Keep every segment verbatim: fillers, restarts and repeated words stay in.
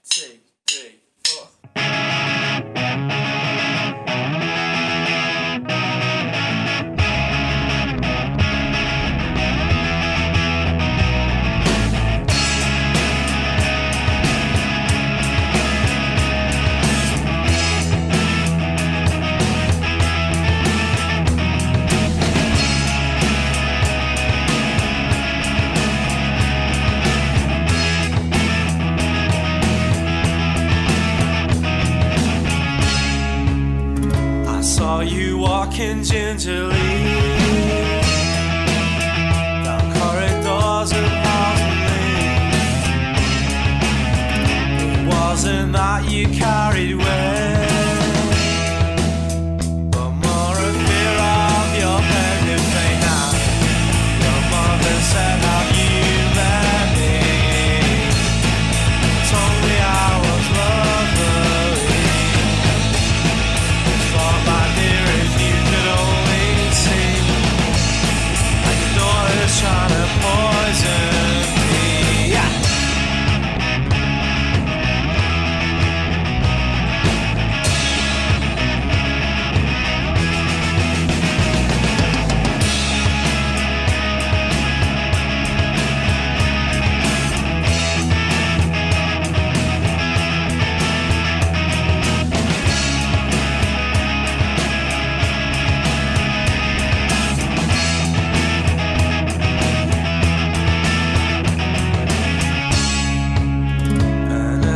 two, three, four. Saw you walking gingerly down corridors of Harmony. It wasn't that you carried weight, but more a fear of your pending fate. Now your mother said, have you met me? Told me I was lovely. Thought my dear, if you could only see, like your daughter's trying to poison me. Yeah.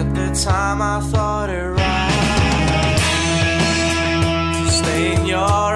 Time I thought it right to stay in your